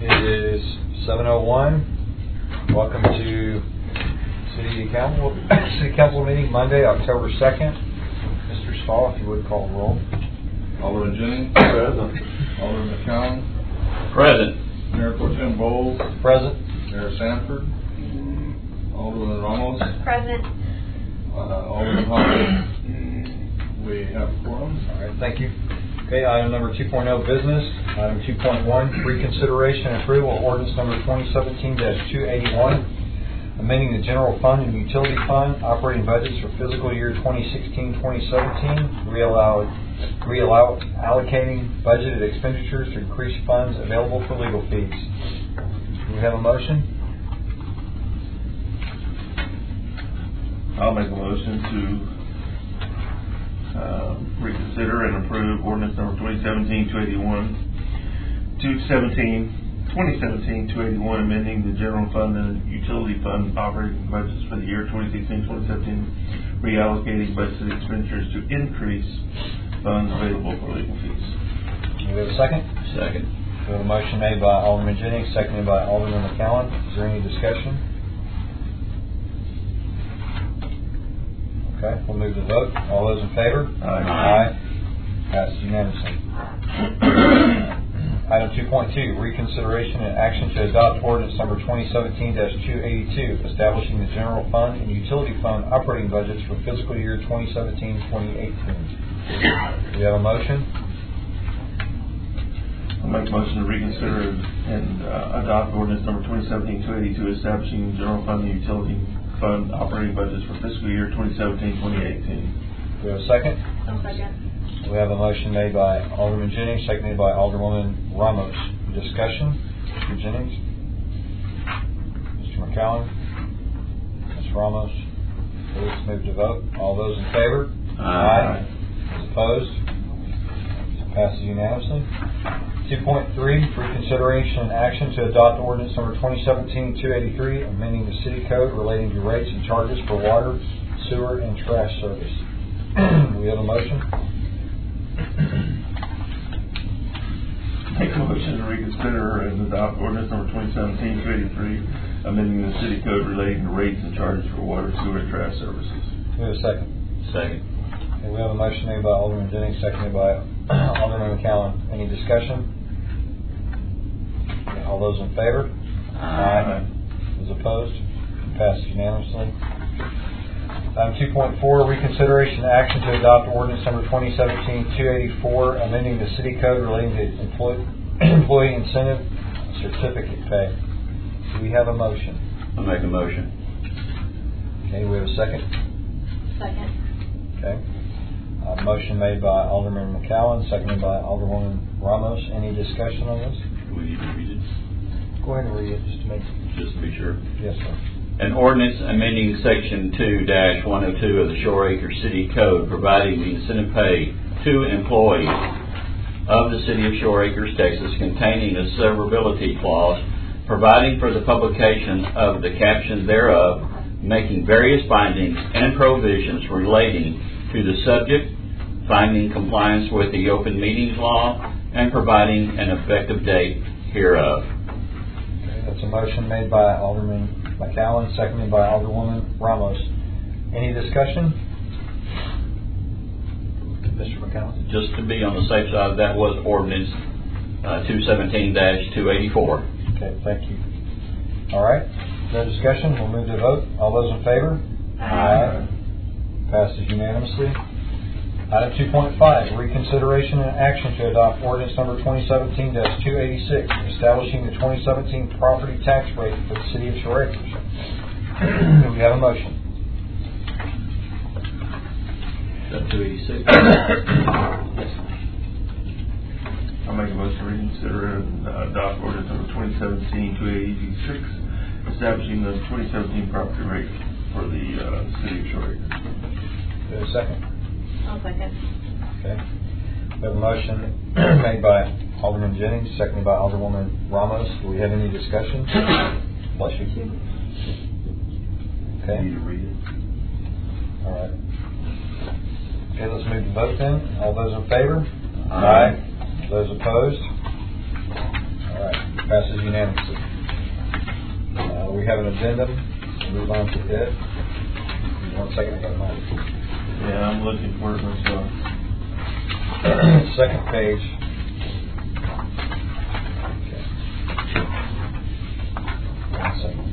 It is 7:01. Welcome to City Council meeting Monday, October 2nd. Mr. Stahl, if you would call the roll. Alderman Jennings. Present. Alderman McCown. Present. Mayor Pro Tem Bowles. Present. Mayor Sanford. Alderman Ramos. Present. Alderman Hopkins. We have a quorum. All right, thank you. Okay, item number 2.0, business. Item 2.1, reconsideration and approval of ordinance number 2017-281, amending the general fund and utility fund operating budgets for fiscal year 2016-2017, allocating budgeted expenditures to increase funds available for legal fees. Do we have a motion? I'll make a motion to reconsider and approve ordinance number 2017-281, amending the general fund and utility fund operating budgets for the year 2016-2017, reallocating budgeted expenditures to increase funds available for legal fees. Do we have a second? Second. We have a motion made by Alderman Jennings, seconded by Alderman McCowan. Is there any discussion? Okay, we'll move to the vote. All those in favor? Aye. Passed unanimously. Item 2.2, reconsideration and action to adopt ordinance number 2017-282, establishing the general fund and utility fund operating budgets for fiscal year 2017-2018. Do we have a motion? I'll make a motion to reconsider and adopt ordinance number 2017-282, establishing the general fund and utility fund operating budgets for fiscal year 2017-2018. Do we have a second? I'll second. We have a motion made by Alderman Jennings, seconded by Alderwoman Ramos. Discussion? Mr. Jennings? Mr. McCowan? Ms. Ramos? Let's move to vote. All those in favor? Aye. Those opposed? Passes unanimously. 2.3, reconsideration and action to adopt ordinance number 2017-283, amending the city code relating to rates and charges for water, sewer, and trash service. Do we have a motion? Make a motion to reconsider and adopt ordinance number 2017-283, amending the city code relating to rates and charges for water, sewer, and trash services. Do we have a second? Second. Okay, we have a motion made by Alderman Jennings, seconded by Alderman McCowan. Any discussion? Okay, all those in favor? Aye. Those opposed? Passed unanimously. Item 2.4, reconsideration and action to adopt ordinance number 2017-284, amending the city code relating to employee incentive certificate pay. Do we have a motion? I'll make a motion. Okay, we have a second? Second. Okay. Motion made by Alderman McCowan, seconded by Alderwoman Ramos. Any discussion on this? Do we need to read it? Go ahead and read it Just to be sure. Yes, sir. An ordinance amending Section 2-102 of the Shore Acre City Code, providing the incentive pay to employees of the City of Shore Acres, Texas, containing a severability clause, providing for the publication of the caption thereof, making various findings and provisions relating to the subject, finding compliance with the open meetings law, and providing an effective date hereof. Okay, that's a motion made by Alderman McCowan, seconded by Alderwoman Ramos. Any discussion? Mr. McCowan? Just to be on the safe side, that was ordinance 217-284. Okay, thank you. All right, no discussion. We'll move to vote. All those in favor? Aye. Passes unanimously. Item 2.5, reconsideration and action to adopt ordinance number 2017-286, establishing the 2017 property tax rate for the City of Shore Acres. Do we have a motion? Is that 286? Yes. I'll make a motion to reconsider and adopt ordinance number 2017-286, establishing the 2017 property rate for the City of Shore Acres. Do we have a second? I'll second. Okay. We have a motion made by Alderman Jennings, seconded by Alderwoman Ramos. Do we have any discussion? Bless you. Okay. Need to read it. All right. Okay, let's move to vote then. All those in favor? Aye. Those opposed? All right. Passes unanimously. We have an addendum. Move on to it. 1 second, I got mine. Yeah, I'm looking for it myself. Second page. Okay. 1 second.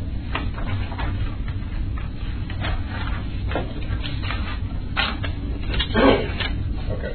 Okay.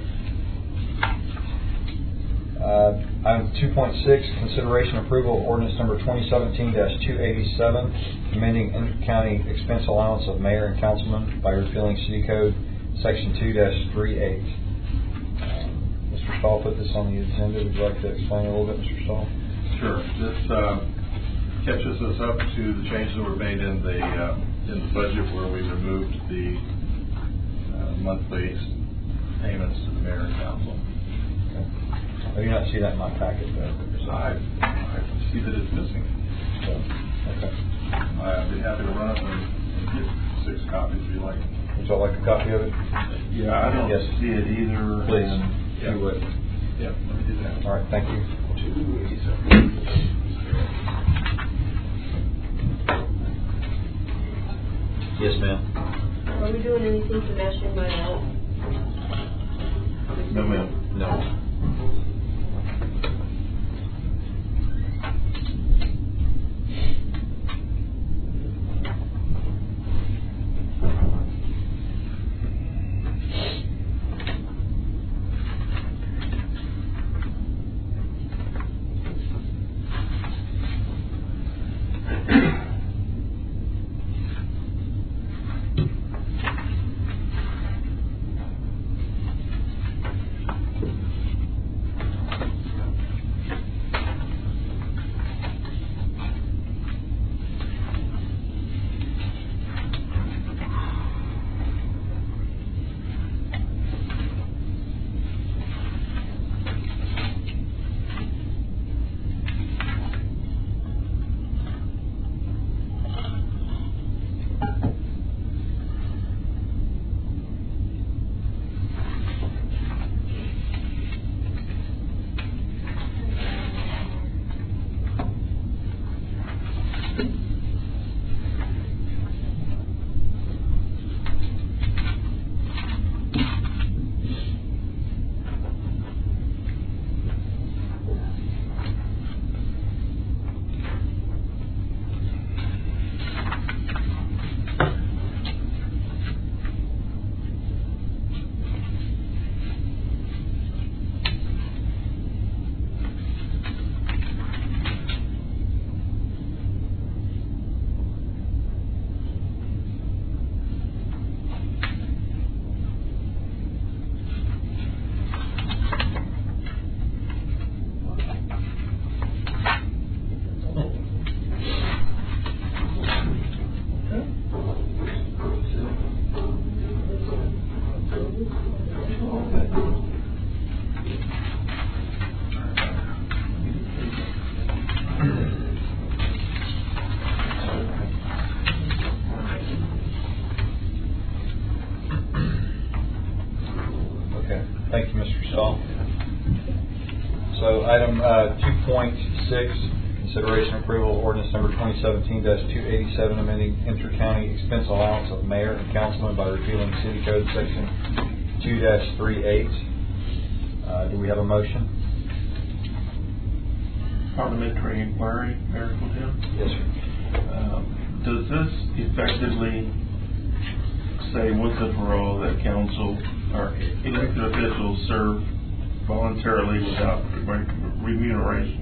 Item 2.6, consideration approval of ordinance number 2017-287, amending inter-county expense allowance of mayor and councilman by repealing City Code Section 2-38. Mr. Stahl put this on the agenda. Would you like to explain a little bit, Mr. Stahl? Sure. This catches us up to the changes that were made in the budget where we removed the monthly payments to the mayor and council. Okay. I do not see that in my packet, though. I see that it's missing. So, okay. I'd be happy to run up and get 6 copies if you like. Would you like a copy of it? Yeah, I don't Yes. see it either. Please, and- if you would. Yeah, let me do that. All right, thank you. Yes, ma'am. Are we doing anything to National Night Out? No, ma'am. No. Thank you, Mr. Stahl. So item 2.6, consideration approval of ordinance number 2017-287, amending inter-county expense allowance of mayor and councilman by repealing City Code Section 2-38. Do we have a motion? Parliamentary inquiry, Mayor Pro Tem? Yes, sir. Does this effectively say once and for all that council or elected officials serve voluntarily without remuneration?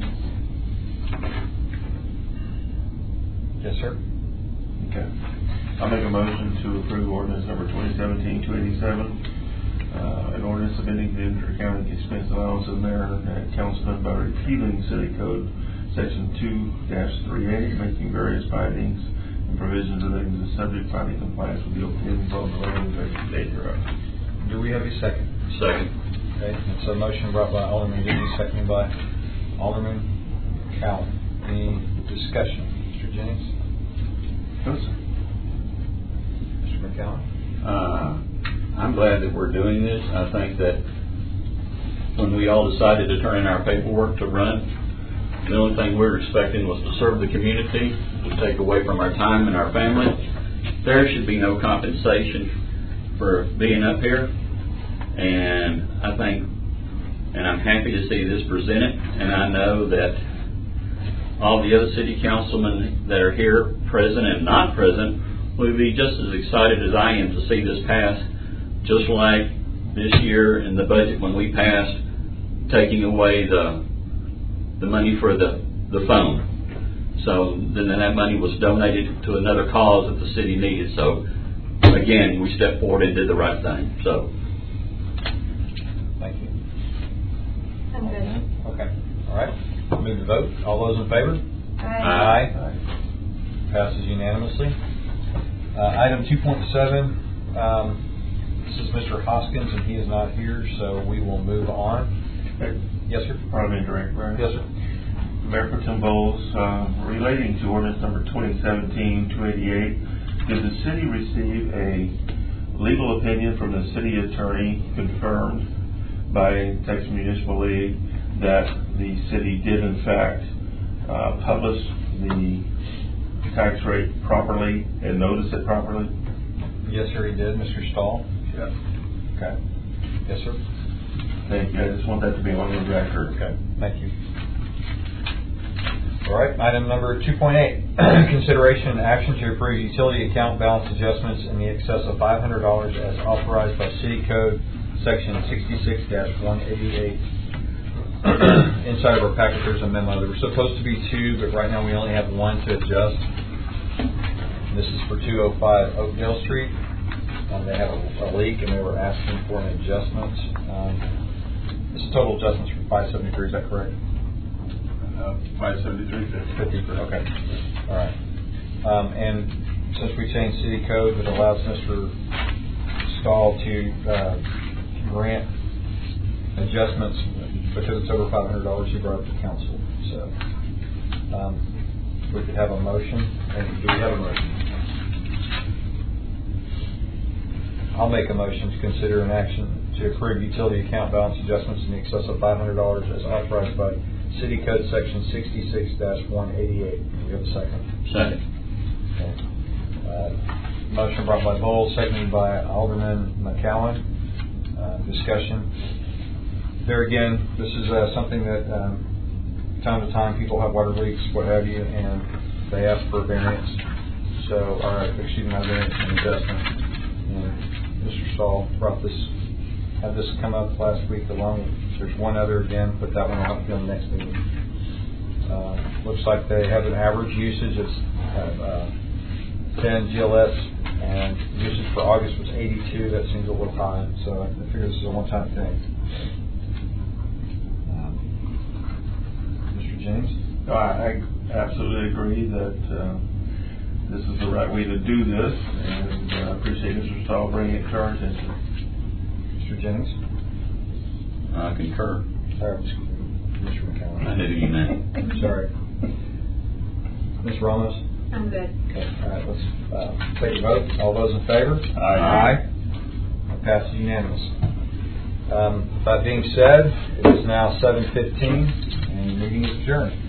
Yes, sir. Okay. I'll make a motion to approve ordinance number 2017-287, an ordinance amending the inter-county expense allowance of mayor and councilman by repealing City Code Section 2-38, making various findings and provisions relating to the subject finding compliance with the open meetings law and the language date thereof. Do we have a second? Second. Okay, it's a motion brought by Alderman Jennings, seconded by Alderman Cowan. Any discussion? Mr. Jennings? No, sir. Mr. McCowan? I'm glad that we're doing this. I think that when we all decided to turn in our paperwork to run The only thing we were expecting was to serve the community, to take away from our time and our family. There should be no compensation for being up here. And I think, and I'm happy to see this presented, and I know that all the other city councilmen that are here, present and not present, will be just as excited as I am to see this pass, just like this year in the budget when we passed taking away the money for the phone. So then that money was donated to another cause that the city needed. So again, we stepped forward and did the right thing. So Thank you. I'm good. Okay. All right. Move to vote. All those in favor? Aye. Passes unanimously. Item 2.7. This is Mr. Hoskins, and he is not here, so we will move on. Yes, sir. Parliamentary Director. Yes, sir. Mayor Pro Tem Bowles, relating to ordinance number 2017-288, did the city receive a legal opinion from the city attorney confirmed by Texas Municipal League that the city did in fact publish the tax rate properly and notice it properly? Yes, sir, he did. Mr. Stahl? Yes. Okay. Yes, sir. Thank you. I just want that to be on the record. Okay. Thank you. All right. Item number 2.8. Consideration and action to approve utility account balance adjustments in the excess of $500 as authorized by City Code Section 66-188. Inside of our packet, there's a memo. There were supposed to be two, but right now we only have one to adjust. This is for 205 Oakdale Street. They have a leak, and they were asking for an adjustment. This is total adjustments for 573. Is that correct? 573.50. Okay. All right. And since we changed city code that allows Mr. Stahl to grant adjustments because it's over $500, he brought it to council. So we could have a motion. And do we have a motion? I'll make a motion to consider an action to approve utility account balance adjustments in excess of $500 as authorized by City Code Section 66-188. Do we have a second? second. Okay. Motion brought by Bowles, seconded by Alderman McCowan. Discussion. There again, this is something that time to time people have water leaks, what have you, and they ask for a variance. So, not variance, an adjustment. And Mr. Stahl had this come up last week along with, there's one other again, but that one will have to be on the next meeting. Looks like they have an average usage of 10 GLS, and usage for August was 82. That seems a little high, so I figure this is a one-time thing. Mr. James? No, I absolutely agree that this is the right way to do this, and I appreciate Mr. Stahl bringing it to our attention. Mr. Jennings? I concur. Mr. McCowan. I knew you meant. Sorry. Ms. Ramos? I'm good. Okay, all right, let's take a vote. All those in favor? Aye. That passes unanimous. That being said, it is now 7:15, and the meeting is adjourned.